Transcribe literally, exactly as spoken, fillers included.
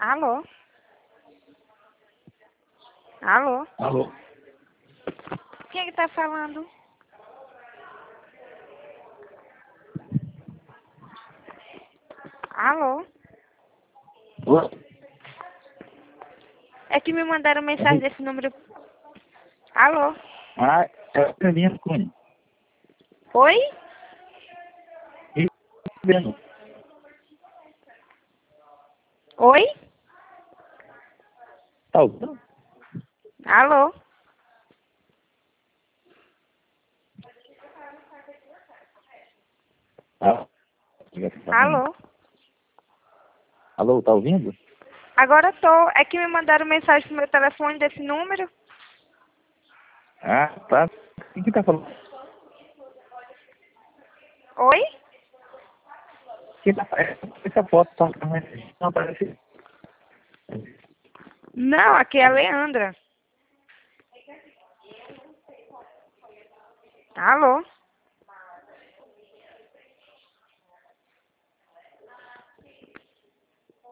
Alô? Alô? Alô? Quem é que tá falando? Alô? Oi? É que me mandaram mensagem desse número. Alô? Ah, é a Carlinha Cunha. Oi? E vendo? Oi? Tá ouvindo? Alô? Ah, Alô? Alô, tá ouvindo? Agora tô. É que me mandaram mensagem pro meu telefone desse número. Ah, tá. Quem que tá falando? Oi? Quem tá... Essa foto tá... não aparece. Não, aqui é a Leandra. Alô?